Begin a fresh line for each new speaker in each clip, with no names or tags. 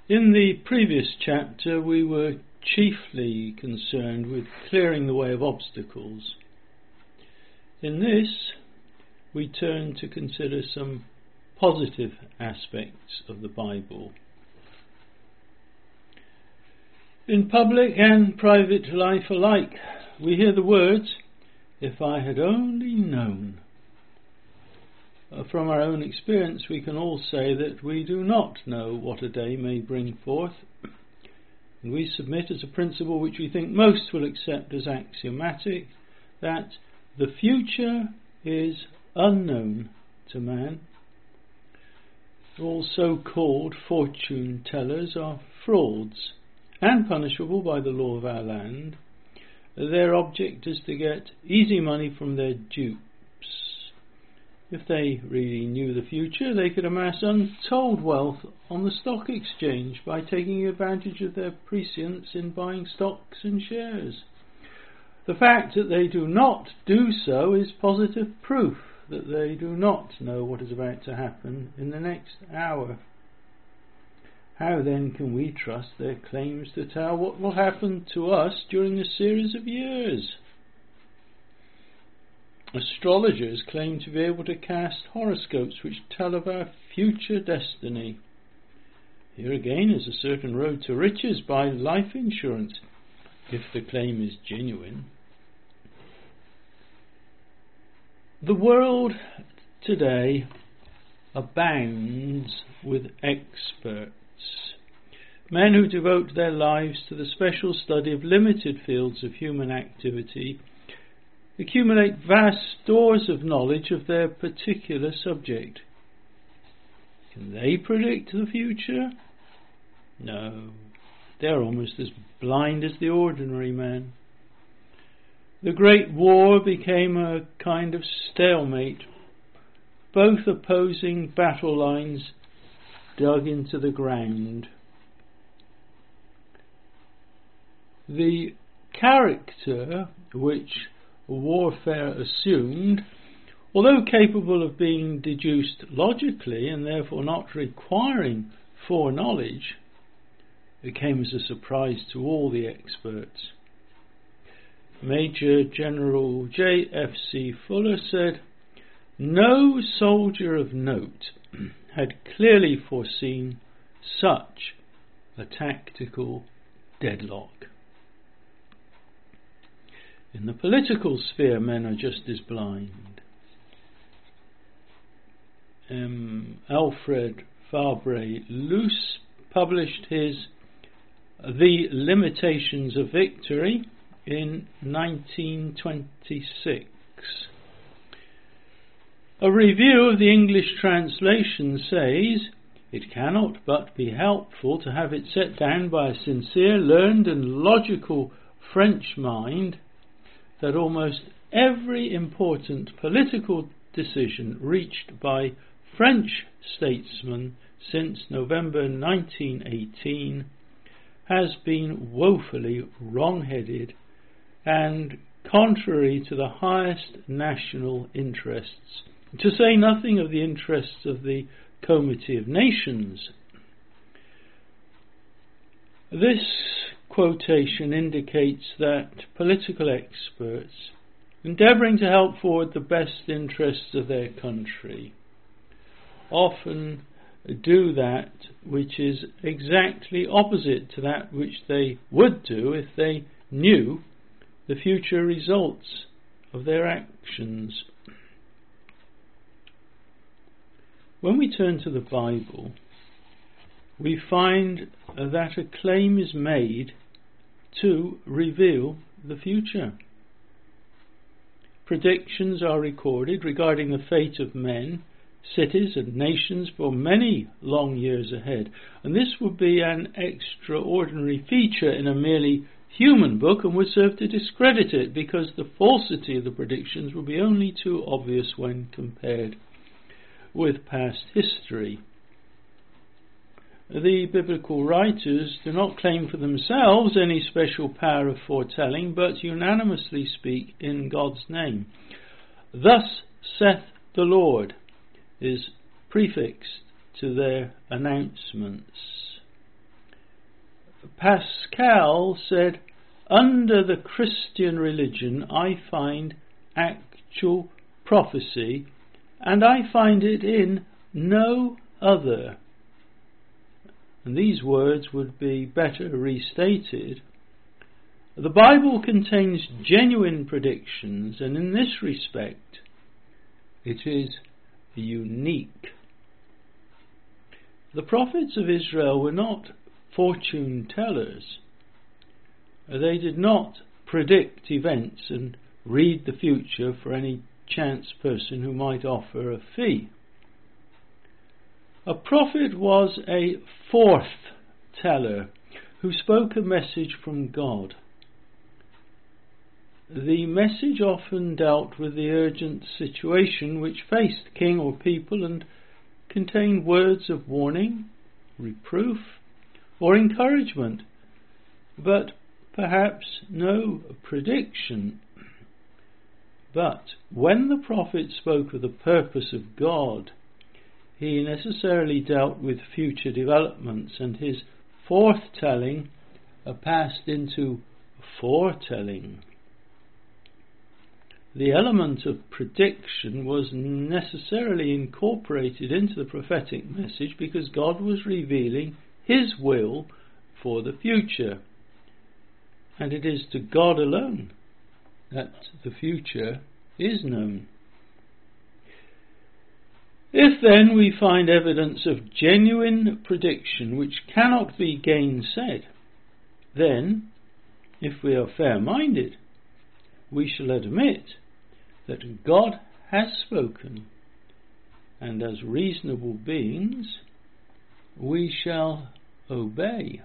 In the previous chapter we were chiefly concerned with clearing the way of obstacles. In this we turn to consider some positive aspects of the Bible. In public and private life alike, we hear the words, "If I had only known." From our own experience, we can all say that we do not know what a day may bring forth, and we submit as a principle which we think most will accept as axiomatic, that the future is unknown to man. All so-called fortune tellers are frauds and punishable by the law of our land. Their object is to get easy money from their dupes. If they really knew the future, they could amass untold wealth on the stock exchange by taking advantage of their prescience in buying stocks and shares. The fact that they do not do so is positive proof that they do not know what is about to happen in the next hour. How then can we trust their claims to tell what will happen to us during a series of years? Astrologers claim to be able to cast horoscopes which tell of our future destiny. Here again is a certain road to riches by life insurance, if the claim is genuine. The world today abounds with experts, men who devote their lives to the special study of limited fields of human activity, accumulate vast stores of knowledge of their particular subject. Can they predict the future? No, they're almost as blind as the ordinary man. The Great War became a kind of stalemate, both opposing battle lines dug into the ground. The character which warfare assumed, although capable of being deduced logically and therefore not requiring foreknowledge, it came as a surprise to all the experts. Major General J.F.C. Fuller said, "No soldier of note had clearly foreseen such a tactical deadlock." In the political sphere, men are just as blind. Alfred Fabre-Luce published his The Limitations of Victory in 1926. A review of the English translation says, "It cannot but be helpful to have it set down by a sincere, learned and logical French mind that almost every important political decision reached by French statesmen since November 1918 has been woefully wrong-headed and contrary to the highest national interests, to say nothing of the interests of the Comity of Nations." This quotation indicates that political experts, endeavouring to help forward the best interests of their country, often do that which is exactly opposite to that which they would do if they knew the future results of their actions. When we turn to the Bible, we find that a claim is made to reveal the future. Predictions are recorded regarding the fate of men, cities and nations for many long years ahead, and this would be an extraordinary feature in a merely human book and would serve to discredit it, because the falsity of the predictions would be only too obvious when compared with past history. The biblical writers do not claim for themselves any special power of foretelling, but unanimously speak in God's name. "Thus saith the Lord" is prefixed to their announcements. Pascal said, "Under the Christian religion I find actual prophecy, and I find it in no other." And these words would be better restated: the Bible contains genuine predictions, and in this respect it is unique. The prophets of Israel were not fortune tellers. They did not predict events and read the future for any chance person who might offer a fee. A prophet was a forth-teller who spoke a message from God. The message often dealt with the urgent situation which faced king or people and contained words of warning, reproof, or encouragement, but perhaps no prediction. But when the prophet spoke of the purpose of God, he necessarily dealt with future developments, and his forthtelling passed into foretelling. The element of prediction was necessarily incorporated into the prophetic message because God was revealing His will for the future, and it is to God alone that the future is known. If then we find evidence of genuine prediction which cannot be gainsaid, then, if we are fair-minded, we shall admit that God has spoken, and as reasonable beings we shall obey.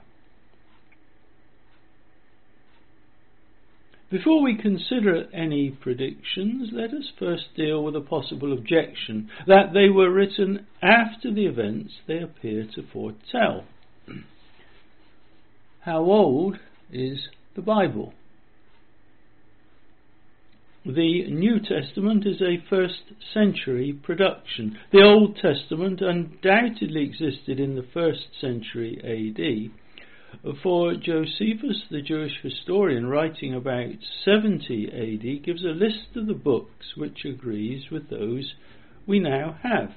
Before we consider any predictions, let us first deal with a possible objection, that they were written after the events they appear to foretell. How old is the Bible? The New Testament is a 1st century production. The Old Testament undoubtedly existed in the 1st century AD, for Josephus, the Jewish historian, writing about 70 AD, gives a list of the books which agrees with those we now have.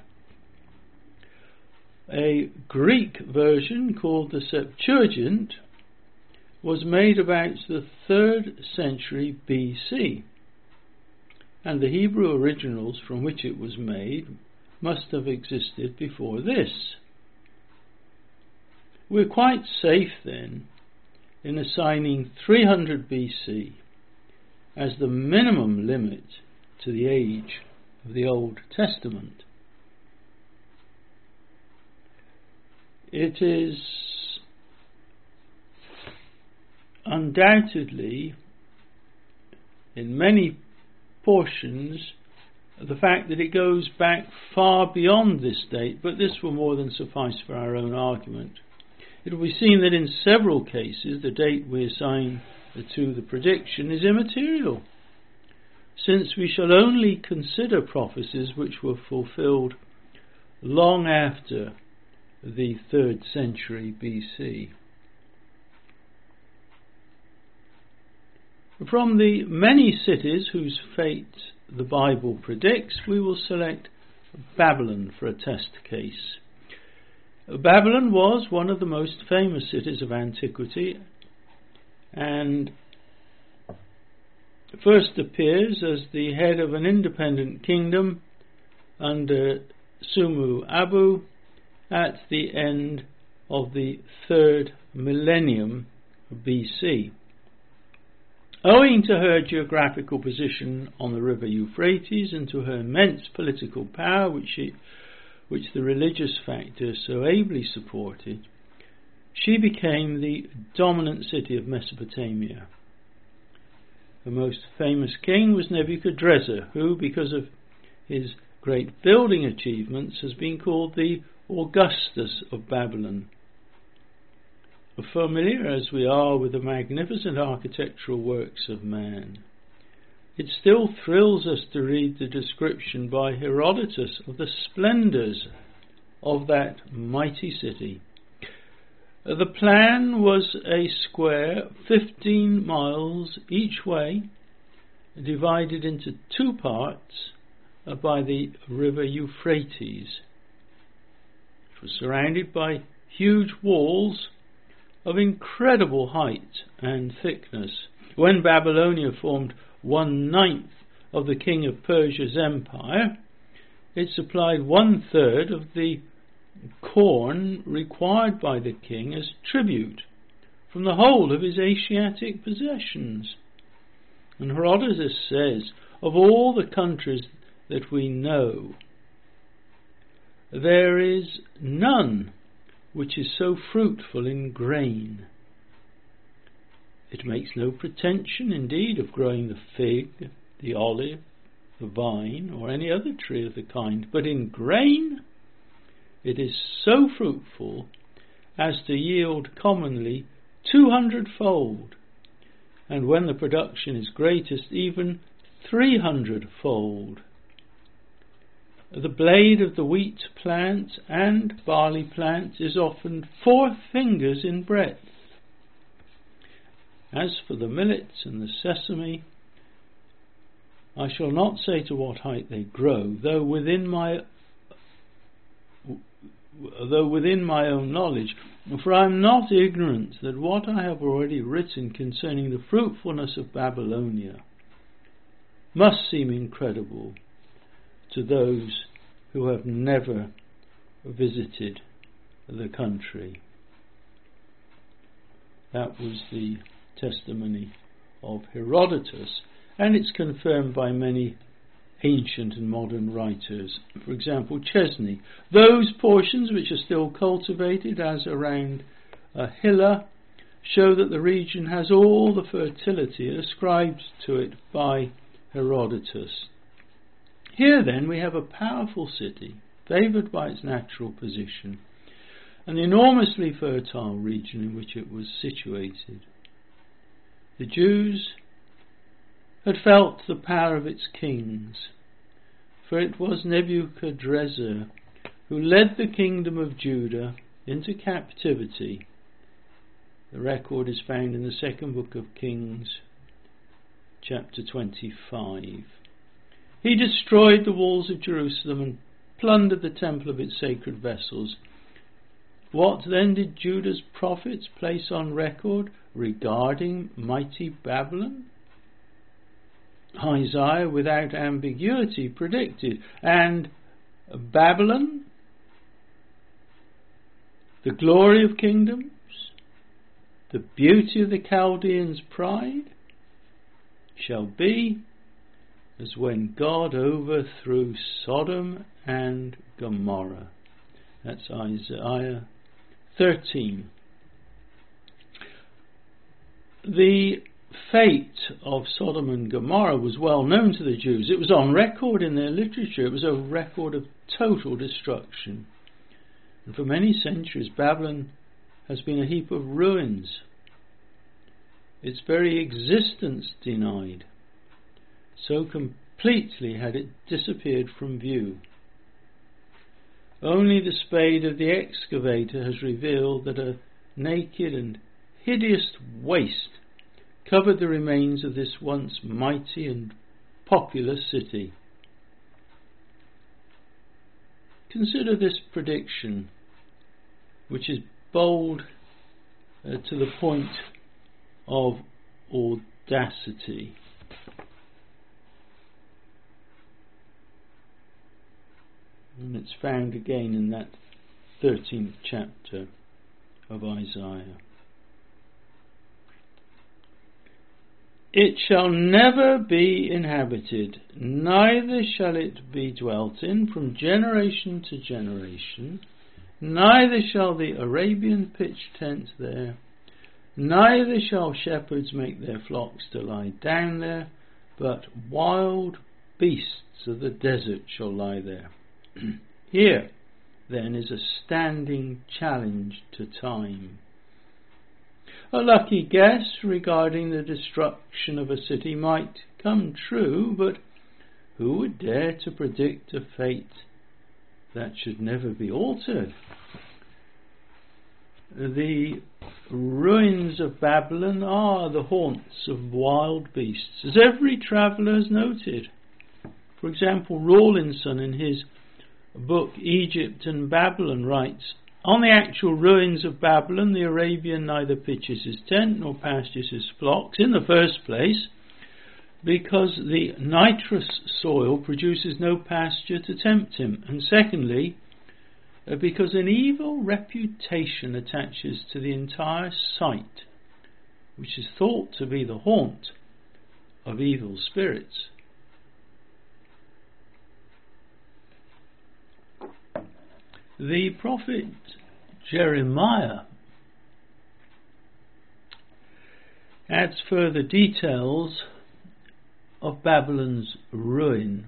A Greek version called the Septuagint was made about the 3rd century BC, and the Hebrew originals from which it was made must have existed before this. We're quite safe then in assigning 300 BC as the minimum limit to the age of the Old Testament. It is undoubtedly, in many portions, the fact that it goes back far beyond this date, but this will more than suffice for our own argument. It will be seen that in several cases the date we assign to the prediction is immaterial, since we shall only consider prophecies which were fulfilled long after the 3rd century BC. From the many cities whose fate the Bible predicts, we will select Babylon for a test case. Babylon was one of the most famous cities of antiquity, and first appears as the head of an independent kingdom under Sumu Abu at the end of the 3rd millennium BC. Owing to her geographical position on the river Euphrates and to her immense political power, which the religious factor so ably supported, she became the dominant city of Mesopotamia. The most famous king was Nebuchadrezzar, who, because of his great building achievements, has been called the Augustus of Babylon. Familiar as we are with the magnificent architectural works of man, it still thrills us to read the description by Herodotus of the splendours of that mighty city. The plan was a square 15 miles each way, divided into two parts by the river Euphrates. It was surrounded by huge walls of incredible height and thickness. When Babylonia formed 1/9 of the king of Persia's empire, it supplied 1/3 of the corn required by the king as tribute from the whole of his Asiatic possessions. And Herodotus says, of all the countries that we know, there is none which is so fruitful in grain. It makes no pretension, indeed, of growing the fig, the olive, the vine, or any other tree of the kind, but in grain it is so fruitful as to yield commonly 200-fold, and when the production is greatest, even 300-fold. The blade of the wheat plant and barley plant is often 4 fingers in breadth. As for the millets and the sesame, I shall not say to what height they grow, though within my own knowledge, for I am not ignorant that what I have already written concerning the fruitfulness of Babylonia must seem incredible to those who have never visited the country. That was the testimony of Herodotus, and it's confirmed by many ancient and modern writers. For example, Chesney. Those portions which are still cultivated, as around Hilla, show that the region has all the fertility ascribed to it by Herodotus. Here then we have a powerful city, favoured by its natural position, and the enormously fertile region in which it was situated. The Jews had felt the power of its kings, for it was Nebuchadrezzar who led the kingdom of Judah into captivity. The record is found in the second book of Kings, chapter 25. He destroyed the walls of Jerusalem and plundered the temple of its sacred vessels. What then did Judah's prophets place on record regarding mighty Babylon? Isaiah, without ambiguity, predicted, and Babylon, the glory of kingdoms, the beauty of the Chaldeans' pride, shall be as when God overthrew Sodom and Gomorrah. That's Isaiah 13. The fate of Sodom and Gomorrah was well known to the Jews. It was on record in their literature. It was a record of total destruction. And for many centuries, Babylon has been a heap of ruins, its very existence denied. So completely had it disappeared from view. Only the spade of the excavator has revealed that a naked and hideous waste covered the remains of this once mighty and populous city. Consider this prediction, which is bold to the point of audacity. And it's found again in that 13th chapter of Isaiah. It shall never be inhabited, neither shall it be dwelt in from generation to generation, neither shall the Arabian pitch tent there, neither shall shepherds make their flocks to lie down there, but wild beasts of the desert shall lie there. Here, then, is a standing challenge to time. A lucky guess regarding the destruction of a city might come true, but who would dare to predict a fate that should never be altered? the ruins of Babylon are the haunts of wild beasts, as every traveller has noted. For example, Rawlinson in his book Egypt and Babylon writes, "On the actual ruins of Babylon, the Arabian neither pitches his tent nor pastures his flocks, in the first place because the nitrous soil produces no pasture to tempt him, and secondly, because an evil reputation attaches to the entire site, which is thought to be the haunt of evil spirits." The prophet Jeremiah adds further details of Babylon's ruin,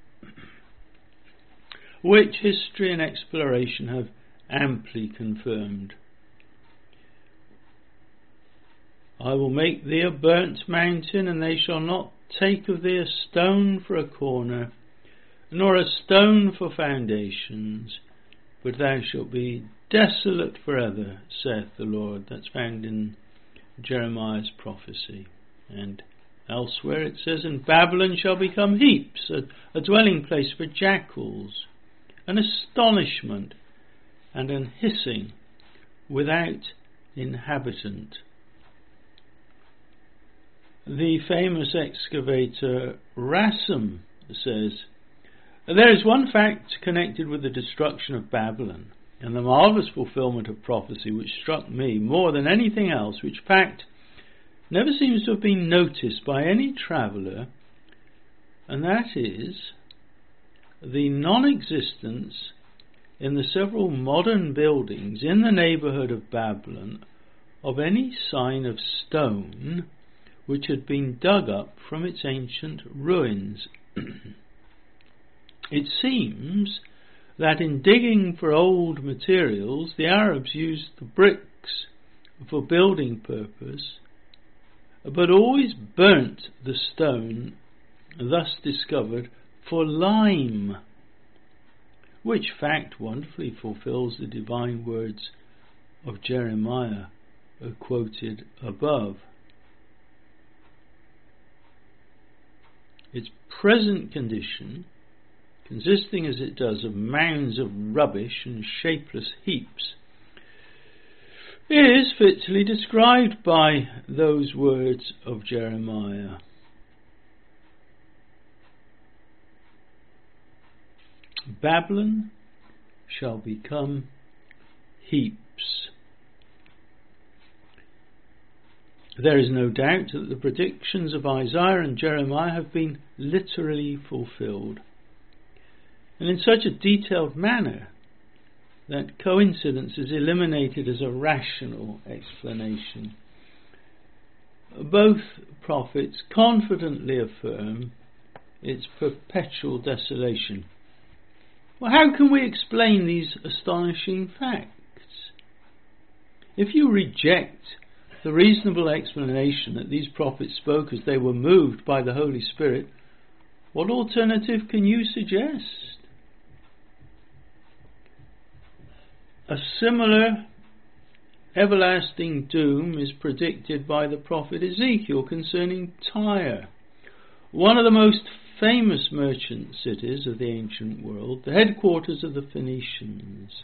which history and exploration have amply confirmed. "I will make thee a burnt mountain, and they shall not take of thee a stone for a corner, nor a stone for foundations, but thou shalt be desolate forever, saith the Lord." That's found in Jeremiah's prophecy. And elsewhere it says, "And Babylon shall become heaps, a dwelling place for jackals, an astonishment and an hissing without inhabitant." The famous excavator Rassam says, "There is one fact connected with the destruction of Babylon and the marvellous fulfillment of prophecy which struck me more than anything else, which fact never seems to have been noticed by any traveller, and that is the non-existence in the several modern buildings in the neighbourhood of Babylon of any sign of stone which had been dug up from its ancient ruins. It seems that in digging for old materials, the Arabs used the bricks for building purpose, but always burnt the stone thus discovered for lime, which fact wonderfully fulfills the divine words of Jeremiah quoted above. Its present condition, consisting as it does of mounds of rubbish and shapeless heaps, is fitly described by those words of Jeremiah. Babylon shall become heaps. There is no doubt that the predictions of Isaiah and Jeremiah have been literally fulfilled, and in such a detailed manner that coincidence is eliminated as a rational explanation. Both prophets confidently affirm its perpetual desolation. Well, how can we explain these astonishing facts? If you reject the reasonable explanation that these prophets spoke as they were moved by the Holy Spirit, what alternative can you suggest? A similar everlasting doom is predicted by the prophet Ezekiel concerning Tyre, one of the most famous merchant cities of the ancient world, the headquarters of the Phoenicians.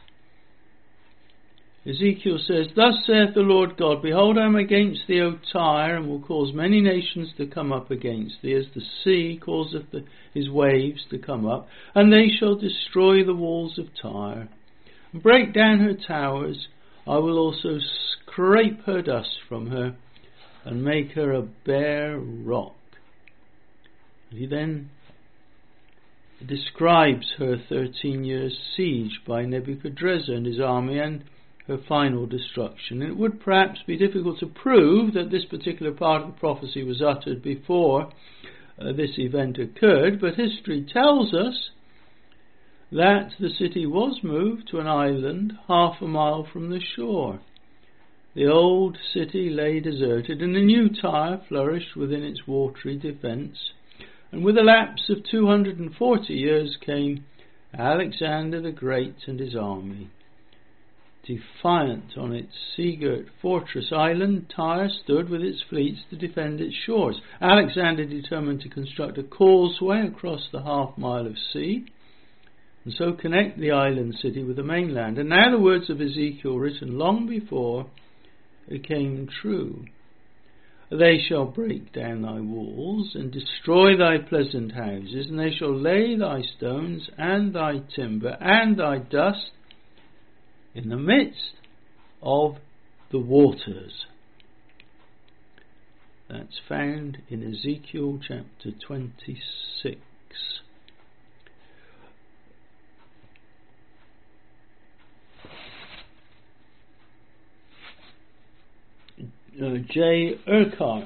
Ezekiel says, "Thus saith the Lord God, Behold, I am against thee, O Tyre, and will cause many nations to come up against thee, as the sea causeth his waves to come up, and they shall destroy the walls of Tyre, and break down her towers. I will also scrape her dust from her, and make her a bare rock." He then describes her 13 years siege by Nebuchadrezzar and his army and her final destruction. It would perhaps be difficult to prove that this particular part of the prophecy was uttered before this event occurred, but history tells us that the city was moved to an island half a mile from the shore. The old city lay deserted, and the new Tyre flourished within its watery defence. And with a lapse of 240 years came Alexander the Great and his army. Defiant on its sea-girt fortress island, Tyre stood with its fleets to defend its shores. Alexander determined to construct a causeway across the half-mile of sea, and so connect the island city with the mainland. And now the words of Ezekiel, written long before, came true. They shall break down thy walls, and destroy thy pleasant houses, and they shall lay thy stones, and thy timber, and thy dust, in the midst of the waters. That's found in Ezekiel chapter 26. J. Urquhart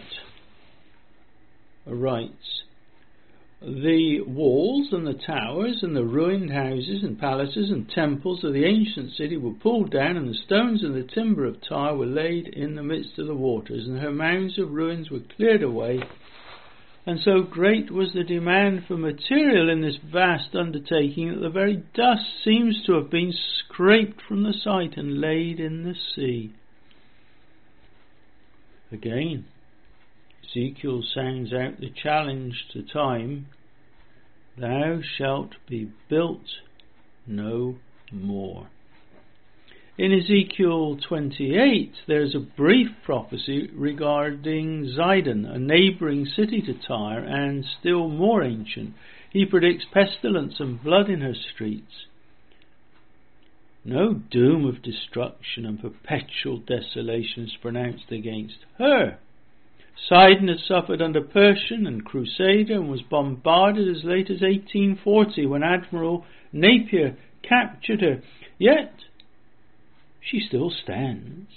writes, the walls and the towers and the ruined houses and palaces and temples of the ancient city were pulled down, and the stones and the timber of Tyre were laid in the midst of the waters, and her mounds of ruins were cleared away. And so great was the demand for material in this vast undertaking that the very dust seems to have been scraped from the site and laid in the sea. Again, Ezekiel sounds out the challenge to time: thou shalt be built no more. In Ezekiel 28 there is a brief prophecy regarding Zidon, a neighbouring city to Tyre and still more ancient. He predicts pestilence and blood in her streets. No doom of destruction and perpetual desolation is pronounced against her. Sidon had suffered under Persian and Crusader and was bombarded as late as 1840 when Admiral Napier captured her. Yet she still stands.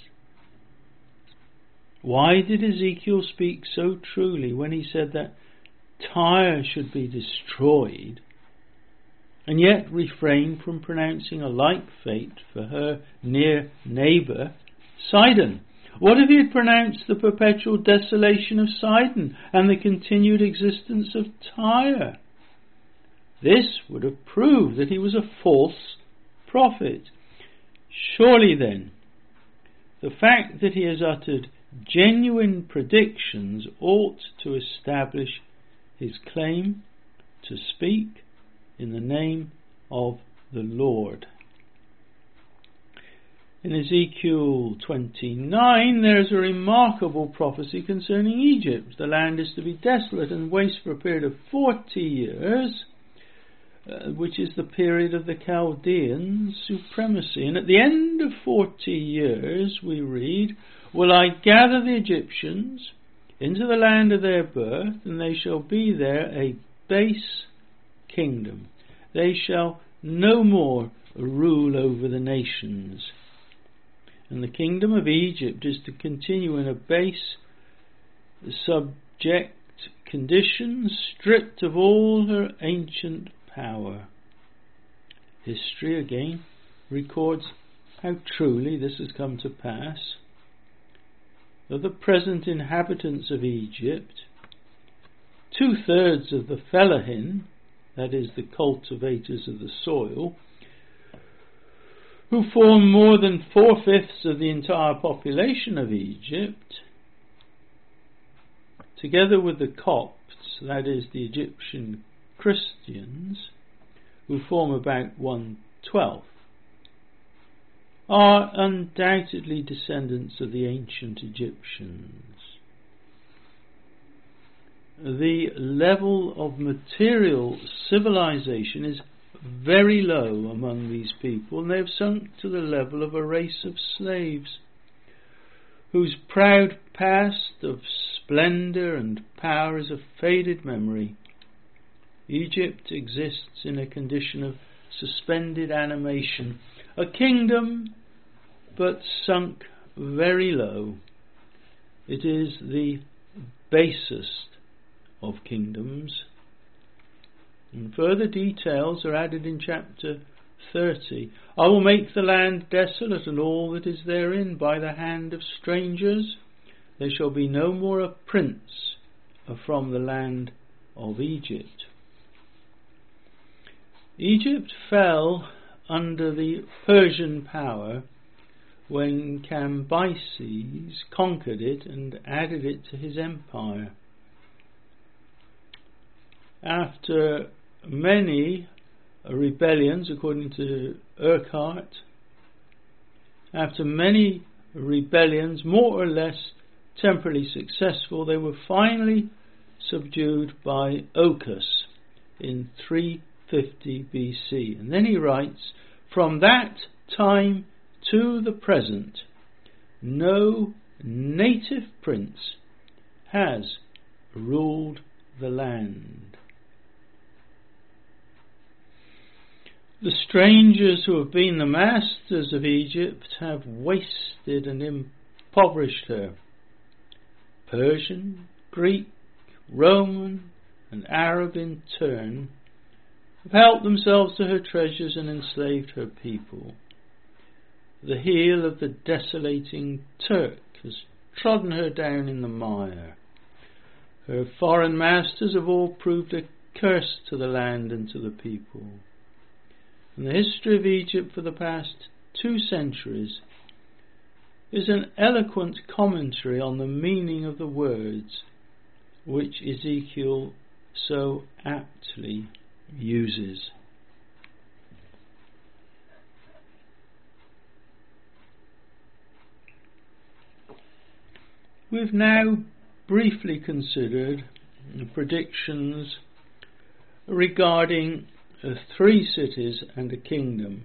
Why did Ezekiel speak so truly when he said that Tyre should be destroyed, and yet refrain from pronouncing a like fate for her near neighbour, Sidon? What if he had pronounced the perpetual desolation of Sidon and the continued existence of Tyre? This would have proved that he was a false prophet. Surely then, the fact that he has uttered genuine predictions ought to establish his claim to speak in the name of the Lord. In Ezekiel 29 there is a remarkable prophecy concerning Egypt. The land is to be desolate and waste for a period of 40 years, which is the period of the Chaldean supremacy. And at the end of 40 years, we read, will I gather the Egyptians into the land of their birth, and they shall be there a base kingdom. They shall no more rule over the nations. And the kingdom of Egypt is to continue in a base, subject condition, stripped of all her ancient power. History again records how truly this has come to pass. Of the present inhabitants of Egypt, 2/3 of the fellahin, that is, the cultivators of the soil, who form more than 4/5 of the entire population of Egypt, together with the Copts, that is, the Egyptian Christians, who form about 1/12, are undoubtedly descendants of the ancient Egyptians. The level of material civilization is very low among these people, and they have sunk to the level of a race of slaves, whose proud past of splendour and power is a faded memory. Egypt exists in a condition of suspended animation, a kingdom but sunk very low. It is the basest of kingdoms. And further details are added in chapter 30. I will make the land desolate and all that is therein by the hand of strangers. There shall be no more a prince from the land of Egypt. Egypt fell under the Persian power when Cambyses conquered it and added it to his empire. After many rebellions, according to Urquhart, after many rebellions, more or less temporarily successful, they were finally subdued by Ochus in 350 BC. And then he writes, from that time to the present, no native prince has ruled the land. The strangers who have been the masters of Egypt have wasted and impoverished her. Persian, Greek, Roman and Arab in turn have helped themselves to her treasures and enslaved her people. The heel of the desolating Turk has trodden her down in the mire. Her foreign masters have all proved a curse to the land and to the people. And the history of Egypt for the past 2 centuries is an eloquent commentary on the meaning of the words which Ezekiel so aptly uses. We've now briefly considered predictions regarding 3 cities and a kingdom.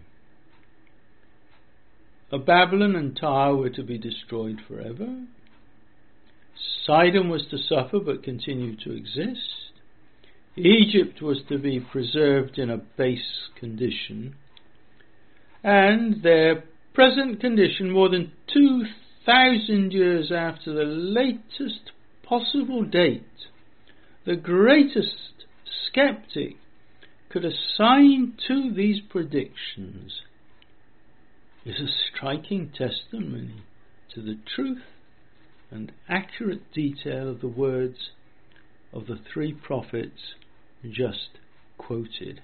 Babylon and Tyre were to be destroyed forever. Sidon was to suffer but continue to exist. Egypt was to be preserved in a base condition. And their present condition, more than 2,000 years after the latest possible date, the greatest skeptic could assign to these predictions, is a striking testimony to the truth and accurate detail of the words of the 3 prophets just quoted.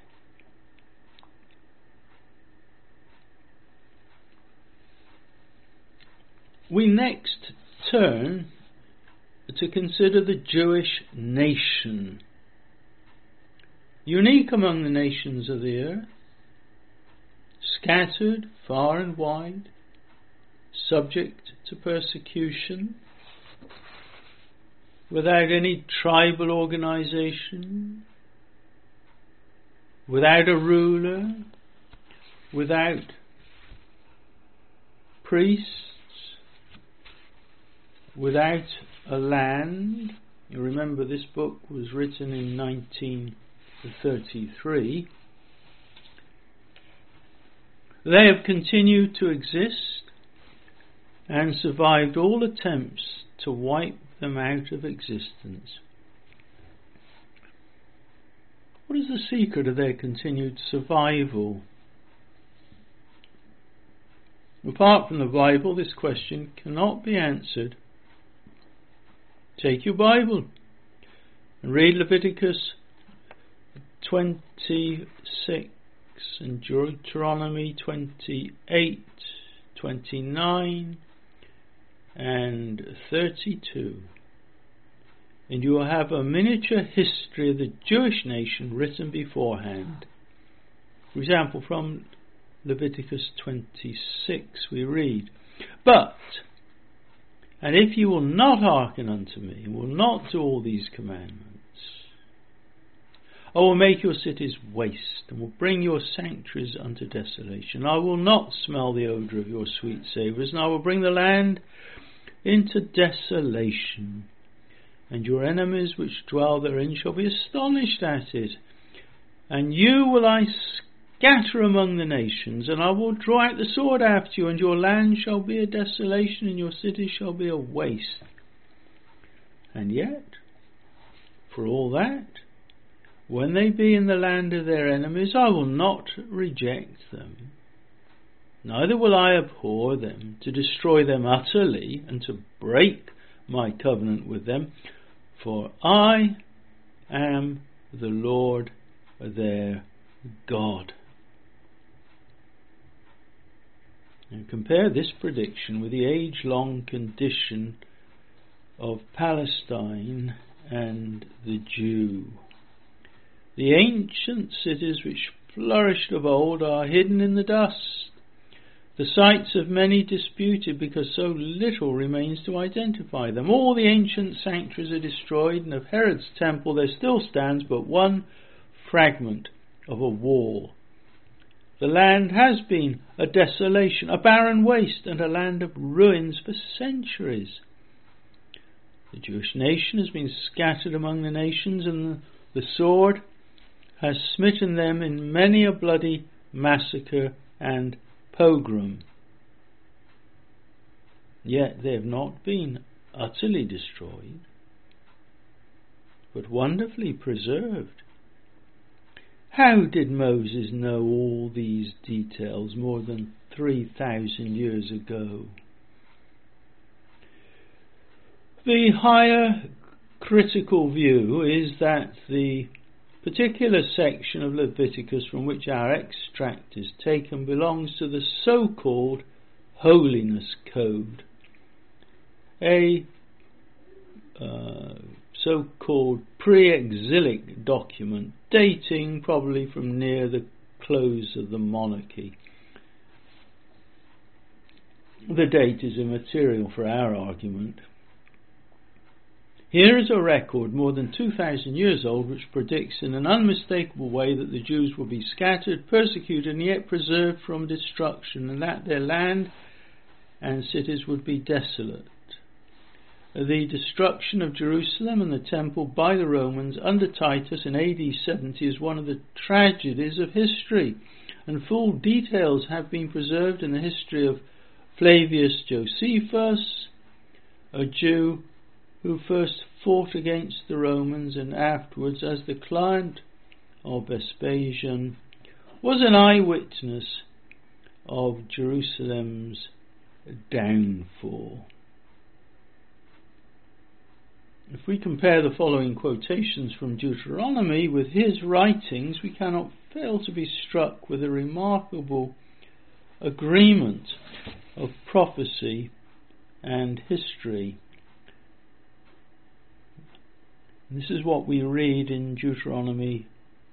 We next turn to consider the Jewish nation. Unique among the nations of the earth, scattered far and wide, subject to persecution, without any tribal organization, without a ruler, without priests, without a land. You remember this book was written in 1933. They have continued to exist and survived all attempts to wipe them out of existence. What is the secret of their continued survival? Apart from the Bible, this question cannot be answered. Take your Bible and read Leviticus 26 and Deuteronomy 28, 29 and 32, and you will have a miniature history of the Jewish nation written beforehand. For example, from Leviticus 26 we read, and if you will not hearken unto me, and will not do all these commandments, I will make your cities waste, and will bring your sanctuaries unto desolation. I will not smell the odour of your sweet savours, and I will bring the land into desolation, and your enemies which dwell therein shall be astonished at it. And you will I scatter among the nations, and I will draw out the sword after you, and your land shall be a desolation, and your cities shall be a waste. And yet, for all that, when they be in the land of their enemies, I will not reject them, neither will I abhor them, to destroy them utterly, and to break my covenant with them, for I am the Lord their God. And compare this prediction with the age-long condition of Palestine and the Jew. The ancient cities which flourished of old are hidden in the dust, the sites of many disputed because so little remains to identify them. All the ancient sanctuaries are destroyed, and of Herod's temple there still stands but one fragment of a wall. The land has been a desolation, a barren waste, and a land of ruins for centuries. The Jewish nation has been scattered among the nations, and the sword has smitten them in many a bloody massacre and pogrom. Yet they have not been utterly destroyed, but wonderfully preserved. How did Moses know all these details more than 3,000 years ago? The higher critical view is that the particular section of Leviticus from which our extract is taken belongs to the so-called Holiness Code, a so-called pre-exilic document dating probably from near the close of the monarchy. The date is immaterial for our argument. Here is a record more than 2,000 years old which predicts in an unmistakable way that the Jews will be scattered, persecuted, and yet preserved from destruction, and that their land and cities would be desolate. The destruction of Jerusalem and the temple by the Romans under Titus in AD 70 is one of the tragedies of history, and full details have been preserved in the history of Flavius Josephus, a Jew who first fought against the Romans and afterwards, as the client of Vespasian, was an eyewitness of Jerusalem's downfall. If we compare the following quotations from Deuteronomy with his writings, we cannot fail to be struck with a remarkable agreement of prophecy and history. This is what we read in Deuteronomy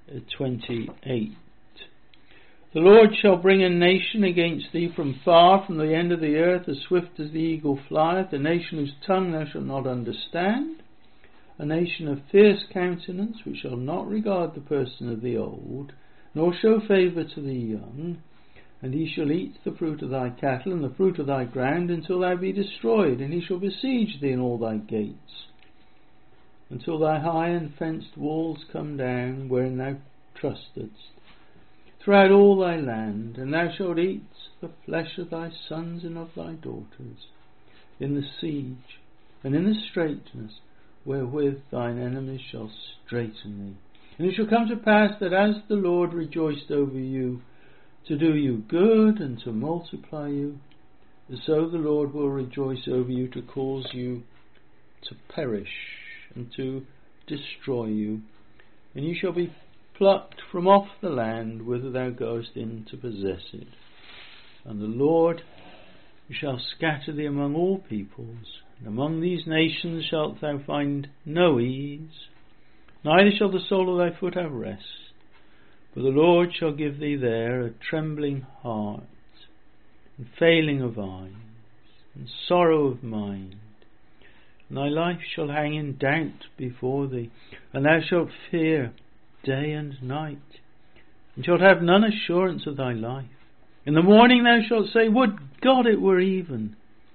28. The Lord shall bring a nation against thee from far, from the end of the earth, as swift as the eagle flieth, a nation whose tongue thou shalt not understand, a nation of fierce countenance, which shall not regard the person of the old, nor show favour to the young. And he shall eat the fruit of thy cattle and the fruit of thy ground until thou be destroyed, and he shall besiege thee in all thy gates, until thy high and fenced walls come down, wherein thou trustedst, throughout all thy land. And thou shalt eat the flesh of thy sons and of thy daughters, in the siege and in the straitness wherewith thine enemies shall straiten thee. And it shall come to pass that as the Lord rejoiced over you to do you good and to multiply you, so the Lord will rejoice over you to cause you to perish and to destroy you, and you shall be plucked from off the land whither thou goest in to possess it. And the Lord shall scatter thee among all peoples, and among these nations shalt thou find no ease, neither shall the sole of thy foot have rest. For the Lord shall give thee there a trembling heart, and failing of eyes, and sorrow of mind. And thy life shall hang in doubt before thee, and thou shalt fear day and night, and shalt have none assurance of thy life. In the morning thou shalt say, Would God it were even.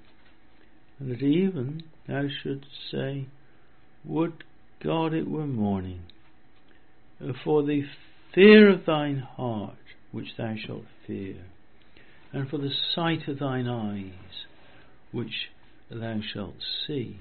And at even thou shouldst say, Would God it were morning. For the fear of thine heart which thou shalt fear, and for the sight of thine eyes which thou shalt see.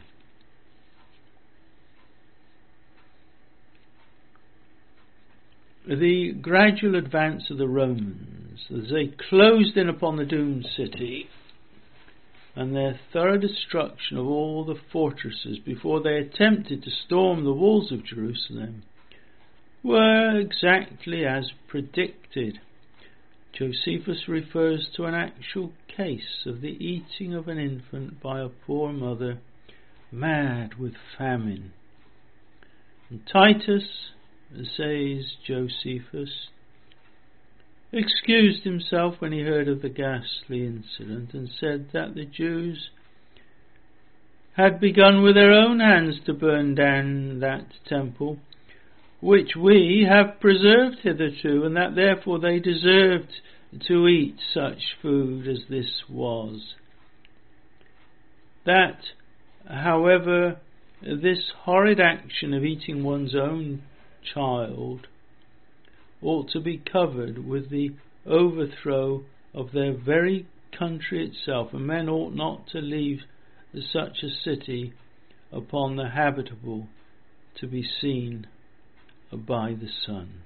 The gradual advance of the Romans as they closed in upon the doomed city, and their thorough destruction of all the fortresses before they attempted to storm the walls of Jerusalem, were exactly as predicted. Josephus refers to an actual case of the eating of an infant by a poor mother mad with famine. And Titus, says Josephus, excused himself when he heard of the ghastly incident and said that the Jews had begun with their own hands to burn down that temple which we have preserved hitherto, and that therefore they deserved to eat such food as this was. That, however, this horrid action of eating one's own child ought to be covered with the overthrow of their very country itself, and men ought not to leave such a city upon the habitable to be seen by the sun.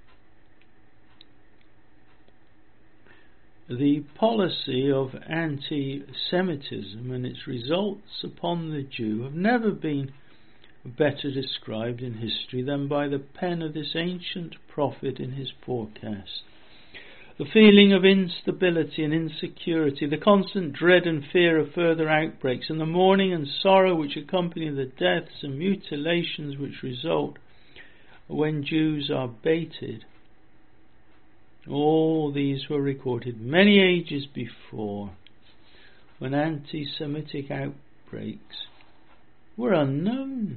The policy of anti-Semitism and its results upon the Jew have never been better described in history than by the pen of this ancient prophet in his forecast. The feeling of instability and insecurity, the constant dread and fear of further outbreaks, and the mourning and sorrow which accompany the deaths and mutilations which result when Jews are baited, all these were recorded many ages before, when anti-Semitic outbreaks were unknown.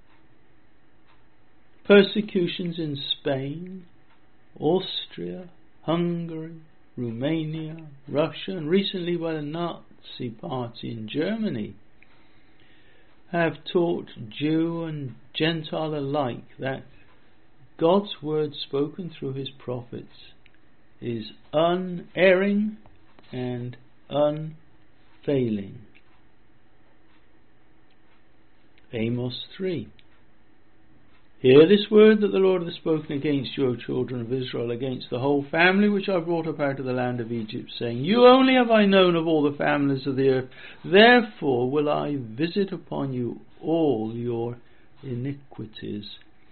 Persecutions in Spain, Austria, Hungary, Romania, Russia, and recently by the Nazi Party in Germany have taught Jew and Gentile alike that God's word spoken through his prophets is unerring and unfailing. Amos 3. Hear this word that the Lord hath spoken against you, O children of Israel, against the whole family which I brought up out of the land of Egypt, saying, You only have I known of all the families of the earth, therefore will I visit upon you all your iniquities.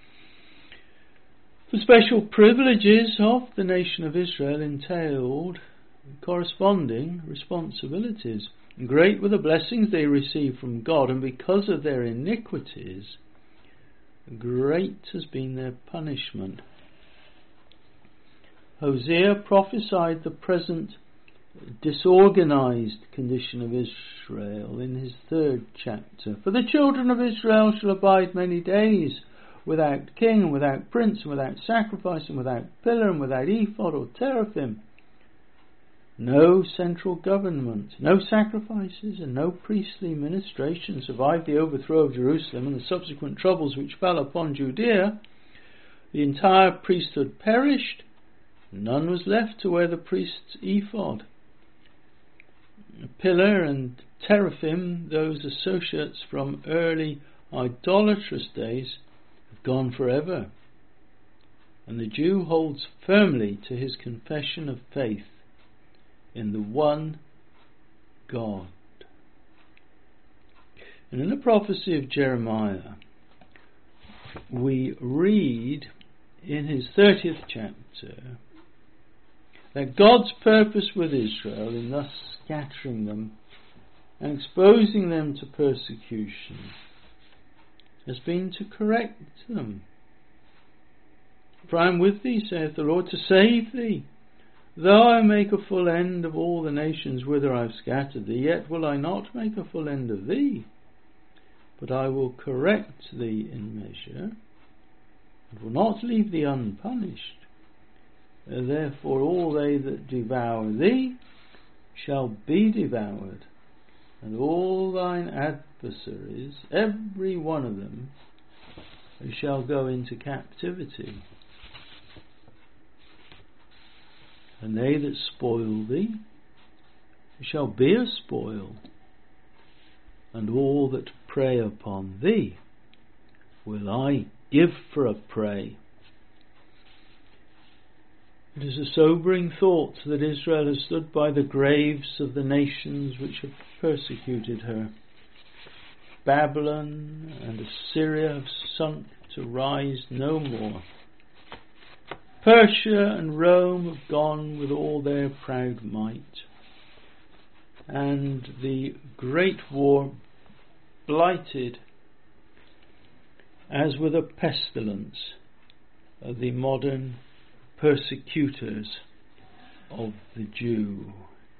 The special privileges of the nation of Israel entailed corresponding responsibilities. Great were the blessings they received from God, and because of their iniquities, great has been their punishment. Hosea prophesied the present disorganized condition of Israel in his 3rd chapter. For the children of Israel shall abide many days, without king, and without prince, and without sacrifice, and without pillar, and without ephod or teraphim. No central government, no sacrifices, and no priestly ministration survived the overthrow of Jerusalem and the subsequent troubles which fell upon Judea. The entire priesthood perished. None was left to wear the priest's ephod. Pillar and teraphim, those associates from early idolatrous days, have gone forever, and the Jew holds firmly to his confession of faith in the one God. And in the prophecy of Jeremiah, we read in his 30th chapter that God's purpose with Israel in thus scattering them and exposing them to persecution has been to correct them. For I am with thee, saith the Lord, to save thee. Though I make a full end of all the nations whither I have scattered thee, yet will I not make a full end of thee, but I will correct thee in measure, and will not leave thee unpunished. Therefore all they that devour thee shall be devoured, and all thine adversaries, every one of them, shall go into captivity. And they that spoil thee shall be a spoil, and all that prey upon thee will I give for a prey. It is a sobering thought that Israel has stood by the graves of the nations which have persecuted her. Babylon and Assyria have sunk to rise no more. Persia and Rome have gone with all their proud might, and the Great War blighted, as with a pestilence, the modern persecutors of the Jew.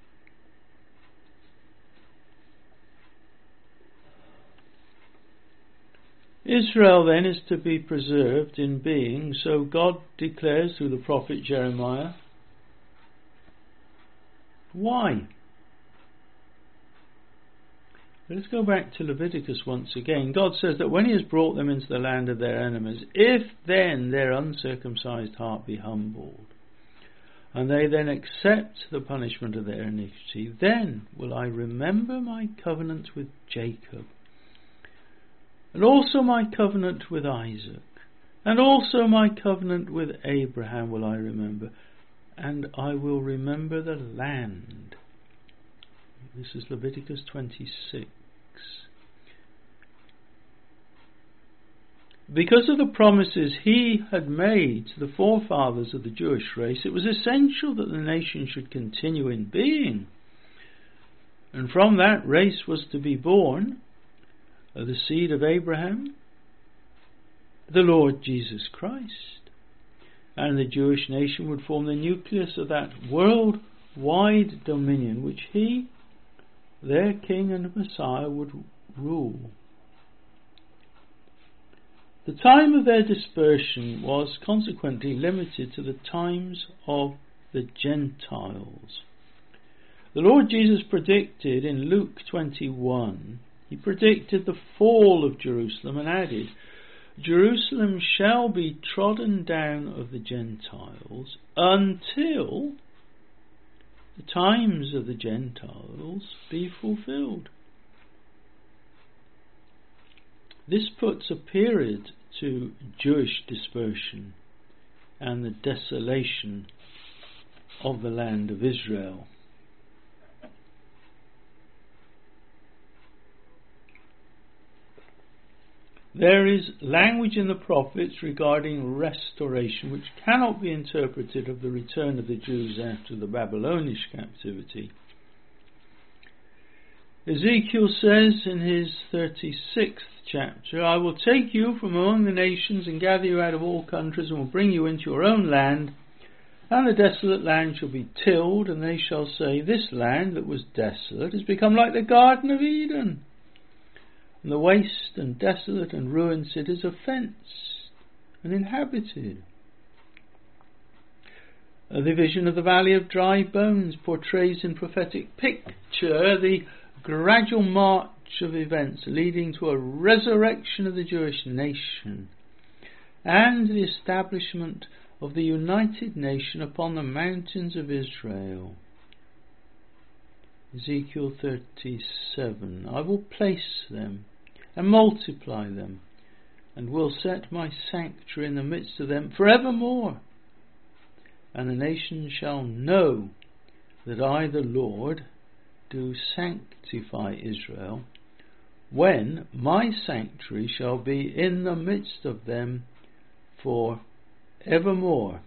Israel then is to be preserved in being, so God declares through the prophet Jeremiah. Why? Let's go back to Leviticus once again. God says that when He has brought them into the land of their enemies, if then their uncircumcised heart be humbled, and they then accept the punishment of their iniquity, then will I remember my covenant with Jacob, and also my covenant with Isaac, and also my covenant with Abraham will I remember, and I will remember the land. This is Leviticus 26. Because of the promises He had made to the forefathers of the Jewish race, it was essential that the nation should continue in being. And from that race was to be born the seed of Abraham, the Lord Jesus Christ. And the Jewish nation would form the nucleus of that worldwide dominion which He, their King and Messiah, would rule. The time of their dispersion was consequently limited to the times of the Gentiles. The Lord Jesus predicted in Luke 21, He predicted the fall of Jerusalem and added, Jerusalem shall be trodden down of the Gentiles until the times of the Gentiles be fulfilled. This puts a period to Jewish dispersion and the desolation of the land of Israel. There is language in the prophets regarding restoration which cannot be interpreted of the return of the Jews after the Babylonian captivity. Ezekiel says in his 36th chapter, I will take you from among the nations and gather you out of all countries and will bring you into your own land, and the desolate land shall be tilled, and they shall say, this land that was desolate has become like the Garden of Eden, and the waste and desolate and ruined cities are fenced and inhabited. The vision of the Valley of Dry Bones portrays in prophetic picture the gradual march of events leading to a resurrection of the Jewish nation and the establishment of the united nation upon the mountains of Israel. Ezekiel 37, I will place them and multiply them, and will set my sanctuary in the midst of them forevermore. And the nations shall know that I, the Lord, do sanctify Israel, when my sanctuary shall be in the midst of them for evermore.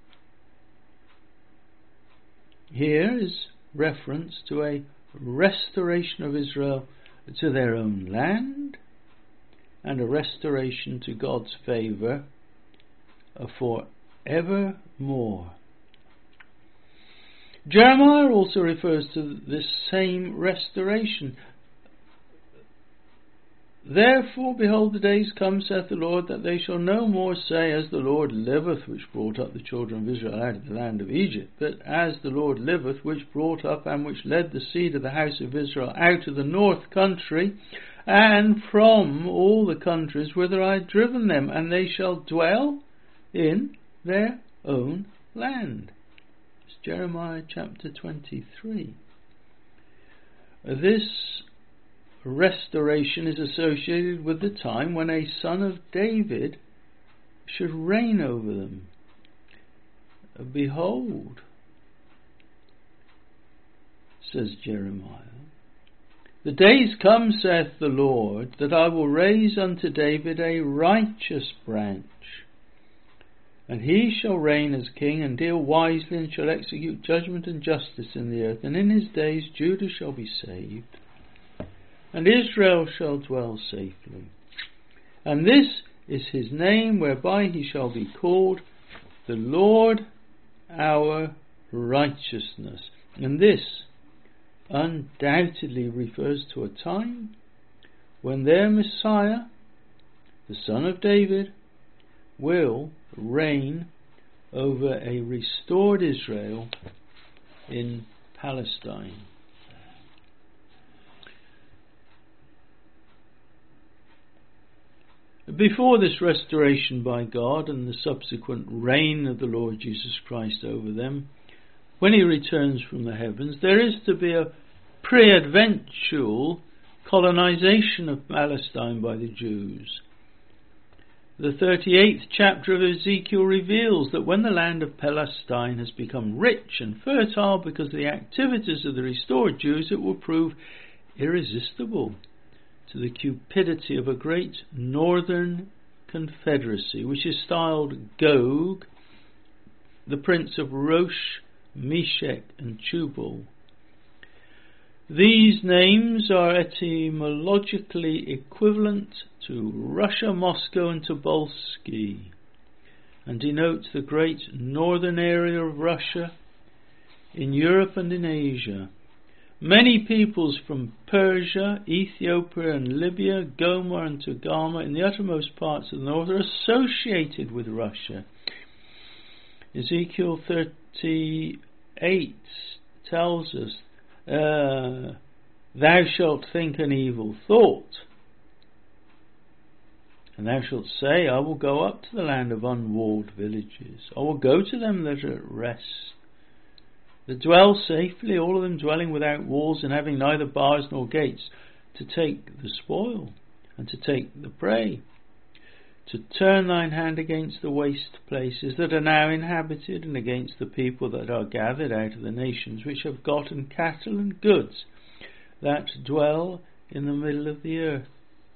Here is reference to a restoration of Israel to their own land and a restoration to God's favour for evermore. Jeremiah also refers to this same restoration. Therefore, behold, the days come, saith the Lord, that they shall no more say, as the Lord liveth, which brought up the children of Israel out of the land of Egypt, but as the Lord liveth, which brought up and which led the seed of the house of Israel out of the north country, and from all the countries whither I had driven them, and they shall dwell in their own land. It's Jeremiah chapter 23. This restoration is associated with the time when a son of David should reign over them. Behold, says Jeremiah, the days come, saith the Lord, that I will raise unto David a righteous branch, And he shall reign as king, and deal wisely, and shall execute judgment and justice in the earth. And in his days Judah shall be saved, and Israel shall dwell safely. And this is his name, whereby he shall be called the Lord our righteousness. And this undoubtedly refers to a time when their Messiah, the Son of David, will reign over a restored Israel in Palestine. Before this restoration by God and the subsequent reign of the Lord Jesus Christ over them, when he returns from the heavens, there is to be a pre-adventual colonization of Palestine by the Jews. The 38th chapter of Ezekiel reveals that when the land of Palestine has become rich and fertile because of the activities of the restored Jews, it will prove irresistible to the cupidity of a great northern confederacy, which is styled Gog, the prince of Rosh, Meshech and Tubal. These names are etymologically equivalent to Russia, Moscow and Tobolsky, and denote the great northern area of Russia in Europe and in Asia. Many peoples from Persia, Ethiopia and Libya, Gomer and Togarmah in the uttermost parts of the north are associated with Russia. Ezekiel 38 tells us, thou shalt think an evil thought, and thou shalt say, I will go up to the land of unwalled villages. I will go to them that are at rest, that dwell safely, all of them dwelling without walls and having neither bars nor gates, to take the spoil and to take the prey, to turn thine hand against the waste places that are now inhabited, and against the people that are gathered out of the nations, which have gotten cattle and goods, that dwell in the middle of the earth.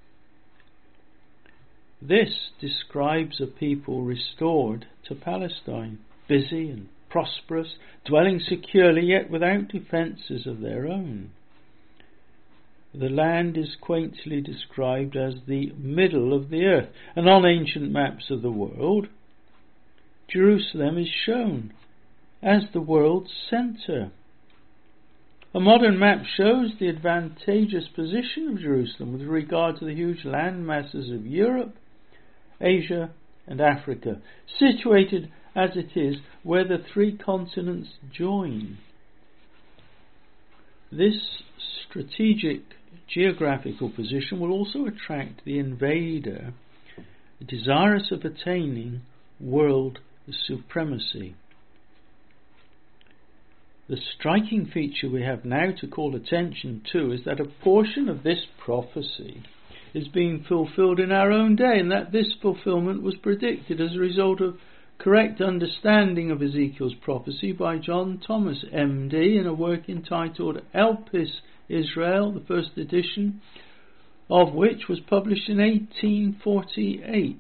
This describes a people restored to Palestine, busy and prosperous, dwelling securely yet without defences of their own. The land is quaintly described as the middle of the earth, and on ancient maps of the world, Jerusalem is shown as the world's centre. A modern map shows the advantageous position of Jerusalem with regard to the huge land masses of Europe, Asia and Africa, situated as it is where the three continents join. This strategic geographical position will also attract the invader desirous of attaining world supremacy. The striking feature we have now to call attention to is that a portion of this prophecy is being fulfilled in our own day, and that this fulfillment was predicted as a result of correct understanding of Ezekiel's prophecy by John Thomas, MD, in a work entitled Elpis Israel, the first edition of which was published in 1848.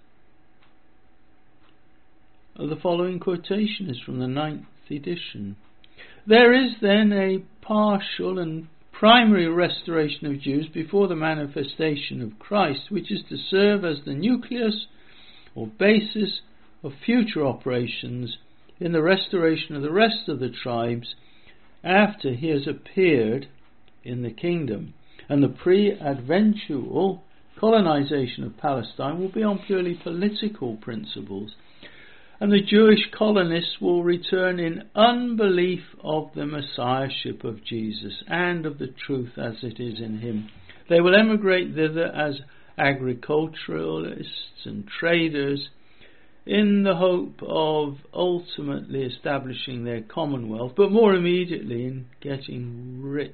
The following quotation is from the 9th edition. There is then a partial and primary restoration of Jews before the manifestation of Christ, which is to serve as the nucleus or basis of future operations in the restoration of the rest of the tribes after he has appeared in the kingdom. And the pre-adventual colonization of Palestine will be on purely political principles, and the Jewish colonists will return in unbelief of the messiahship of Jesus and of the truth as it is in him. They will emigrate thither as agriculturalists and traders in the hope of ultimately establishing their commonwealth, but more immediately in getting rich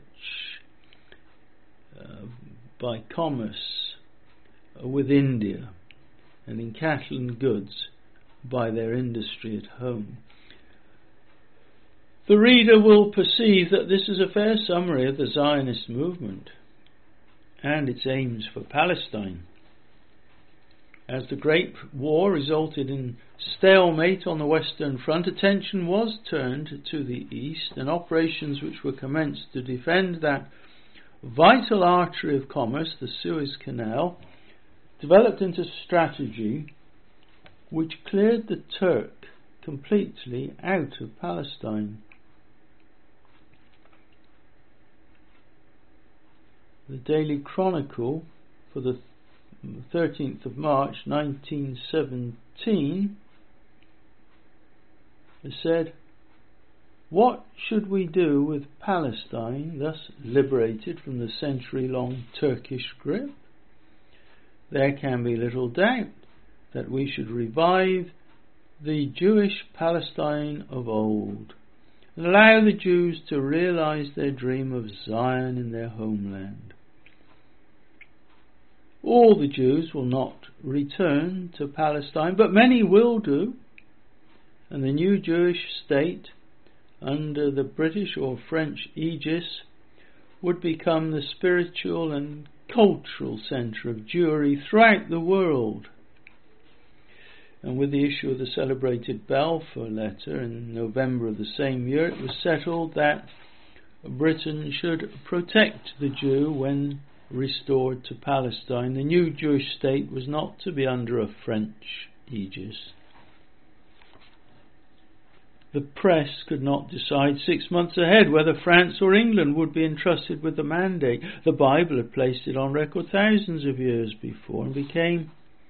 by commerce with India, and in cattle and goods by their industry at home. The reader will perceive that this is a fair summary of the Zionist movement and its aims for Palestine. As the Great War resulted in stalemate on the Western Front, attention was turned to the east, and operations which were commenced to defend that vital artery of commerce, the Suez Canal, developed into strategy which cleared the Turk completely out of Palestine. The Daily Chronicle for the 13th of March 1917 said, "What should we do with Palestine, thus liberated from the century-long Turkish grip? There can be little doubt that we should revive the Jewish Palestine of old and allow the Jews to realize their dream of Zion in their homeland. All the Jews will not return to Palestine, but many will do, and the new Jewish state under the British or French aegis would become the spiritual and cultural centre of Jewry throughout the world." And with the issue of the celebrated Balfour Letter in November of the same year, it was settled that Britain should protect the Jew when restored to Palestine. The new Jewish state was not to be under a French aegis. The press could not decide 6 months ahead whether France or England would be entrusted with the mandate. The Bible had placed it on record thousands of years before, and became,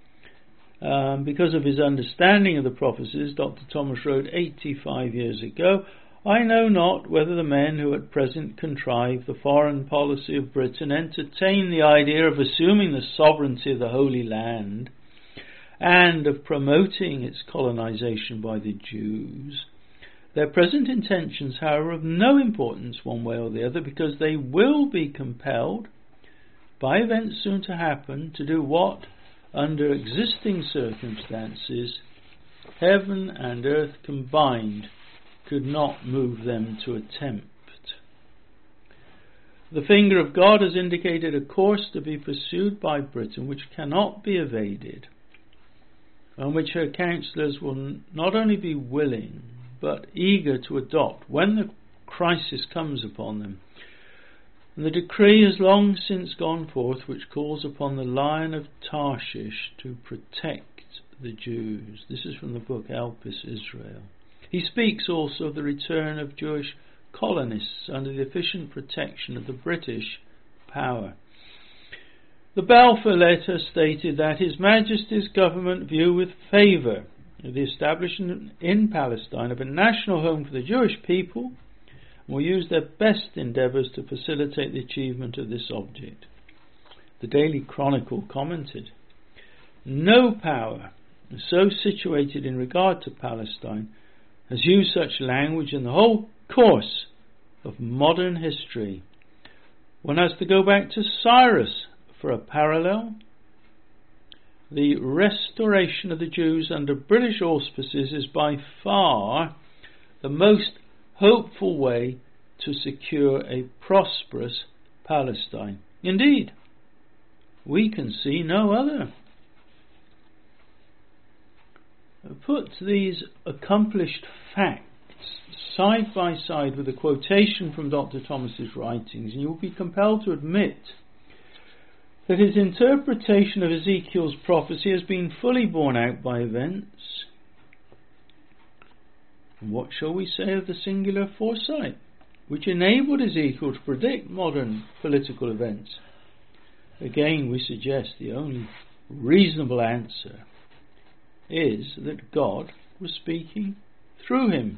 because of his understanding of the prophecies, Dr. Thomas wrote 85 years ago, "I know not whether the men who at present contrive the foreign policy of Britain entertain the idea of assuming the sovereignty of the Holy Land and of promoting its colonization by the Jews. Their present intentions, however, are of no importance one way or the other, because they will be compelled, by events soon to happen, to do what, under existing circumstances, heaven and earth combined could not move them to attempt. The finger of God has indicated a course to be pursued by Britain which cannot be evaded, and which her councillors will not only be willing but eager to adopt when the crisis comes upon them. And the decree has long since gone forth which calls upon the Lion of Tarshish to protect the Jews." This is from the book Elpis Israel. He speaks also of the return of Jewish colonists under the efficient protection of the British power. The Balfour Letter stated that His Majesty's government view with favour the establishment in Palestine of a national home for the Jewish people, and will use their best endeavours to facilitate the achievement of this object. The Daily Chronicle commented, "No power so situated in regard to Palestine has used such language in the whole course of modern history. One has to go back to Cyrus for a parallel. The restoration of the Jews under British auspices is by far the most hopeful way to secure a prosperous Palestine. Indeed, we can see no other." Put these accomplished facts side by side with a quotation from Dr. Thomas's writings, and you will be compelled to admit that his interpretation of Ezekiel's prophecy has been fully borne out by events. And what shall we say of the singular foresight which enabled Ezekiel to predict modern political events? Again, we suggest the only reasonable answer is that God was speaking through him.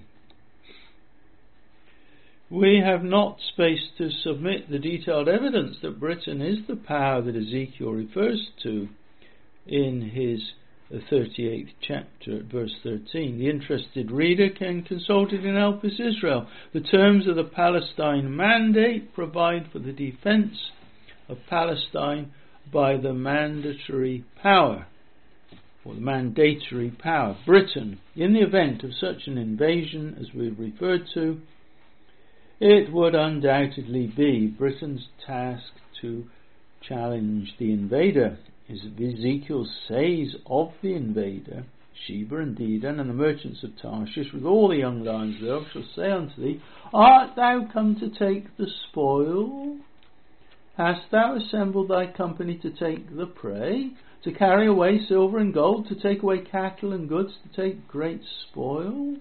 We have not space to submit the detailed evidence that Britain is the power that Ezekiel refers to in his 38th chapter, verse 13. The interested reader can consult it in Elpis Israel. The terms of the Palestine Mandate provide for the defence of Palestine by the mandatory power, or the mandatory power, Britain. In the event of such an invasion as we referred to, it would undoubtedly be Britain's task to challenge the invader Ezekiel says of the invader, Sheba and Dedan and the merchants of Tarshish, with all the young lions thereof, shall say unto thee, Art thou come to take the spoil? Hast thou assembled thy company to take the prey, to carry away silver and gold, to take away cattle and goods, to take great spoil?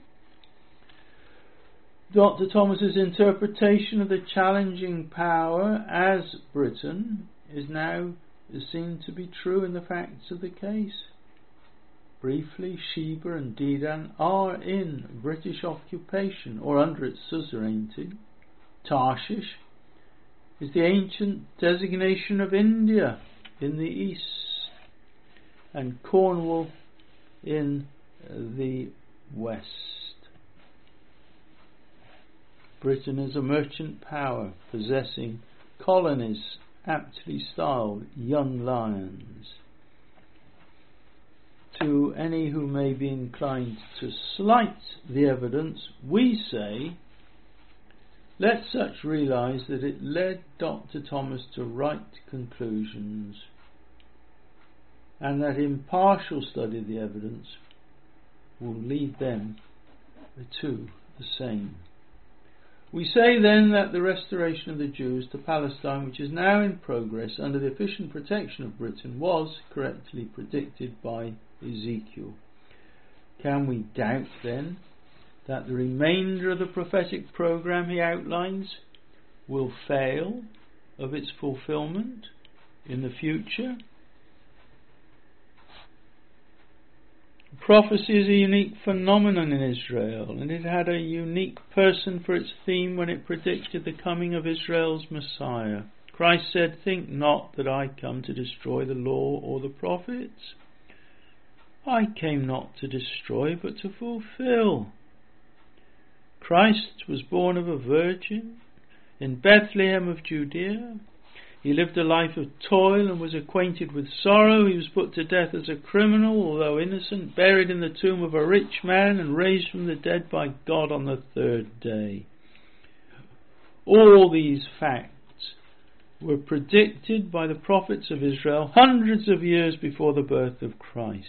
Dr. Thomas's interpretation of the challenging power as Britain is now seen to be true in the facts of the case. Briefly, Sheba and Dedan are in British occupation or under its suzerainty. Tarshish is the ancient designation of India in the east, and Cornwall in the west. Britain is a merchant power possessing colonies aptly styled young lions. To any who may be inclined to slight the evidence, we say, let such realise that it led Dr. Thomas to right conclusions, and that impartial study of the evidence will lead them to the same. We say then that the restoration of the Jews to Palestine, which is now in progress under the efficient protection of Britain, was correctly predicted by Ezekiel. Can we doubt then that the remainder of the prophetic program he outlines will fail of its fulfillment in the future? Prophecy is a unique phenomenon in Israel, and it had a unique person for its theme when it predicted the coming of Israel's Messiah. Christ said, Think not that I come to destroy the law or the prophets. I came not to destroy, but to fulfill. Christ was born of a virgin in Bethlehem of Judea. He lived a life of toil and was acquainted with sorrow. He was put to death as a criminal, although innocent, buried in the tomb of a rich man, and raised from the dead by God on the third day. All these facts were predicted by the prophets of Israel hundreds of years before the birth of Christ.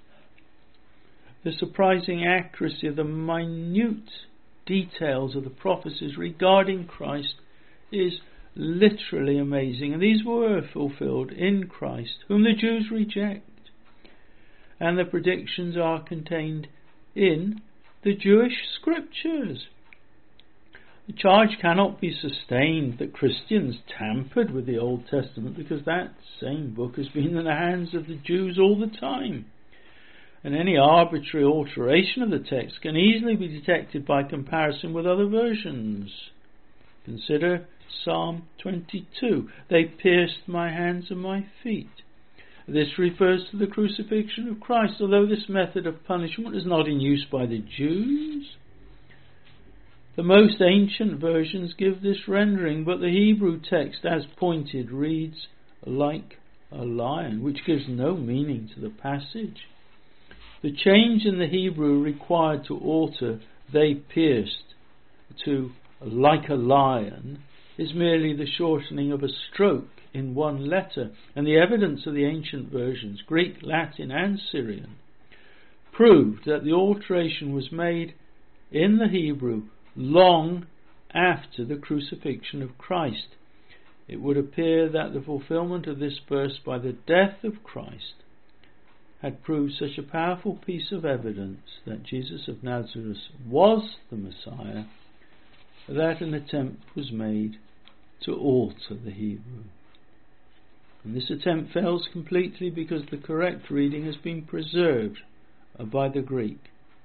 The surprising accuracy of the minute details of the prophecies regarding Christ is literally amazing, and these were fulfilled in Christ, whom the Jews reject, and the predictions are contained in the Jewish scriptures. The charge cannot be sustained that Christians tampered with the Old Testament, because that same book has been in the hands of the Jews all the time, and any arbitrary alteration of the text can easily be detected by comparison with other versions. Consider Psalm 22. They pierced my hands and my feet. This refers to the crucifixion of Christ, although this method of punishment is not in use by the Jews. The most ancient versions give this rendering, but the Hebrew text, as pointed, reads like a lion, which gives no meaning to the passage. The change in the Hebrew required to alter they pierced to like a lion is merely the shortening of a stroke in one letter, and the evidence of the ancient versions, Greek, Latin and Syrian, proved that the alteration was made in the Hebrew long after the crucifixion of Christ. It would appear that the fulfillment of this verse by the death of Christ had proved such a powerful piece of evidence that Jesus of Nazareth was the Messiah, that an attempt was made to alter the Hebrew. And this attempt fails completely because the correct reading has been preserved by the Greek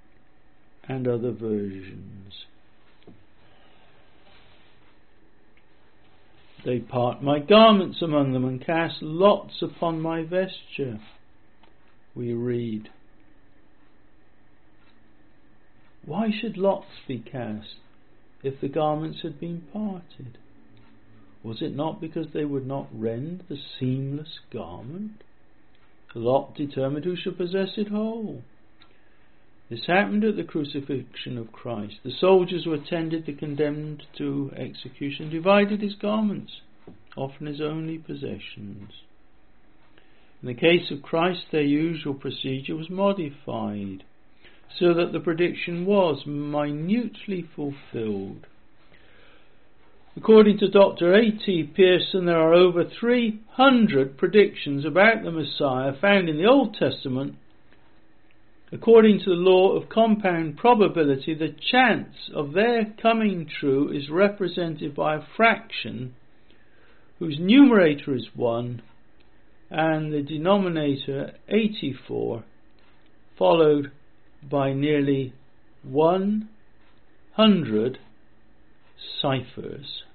and other versions. They part my garments among them and cast lots upon my vesture, we read. Why should lots be cast if the garments had been parted? Was it not because they would not rend the seamless garment? Lot determined who should possess it whole. This happened at the crucifixion of Christ. The soldiers who attended the condemned to execution divided his garments, often his only possessions. In the case of Christ, their usual procedure was modified, so that the prediction was minutely fulfilled. According to Dr. A.T. Pierson, there are over 300 predictions about the Messiah found in the Old Testament. According to the law of compound probability, the chance of their coming true is represented by a fraction whose numerator is 1 and the denominator 84, followed by nearly 100 ciphers.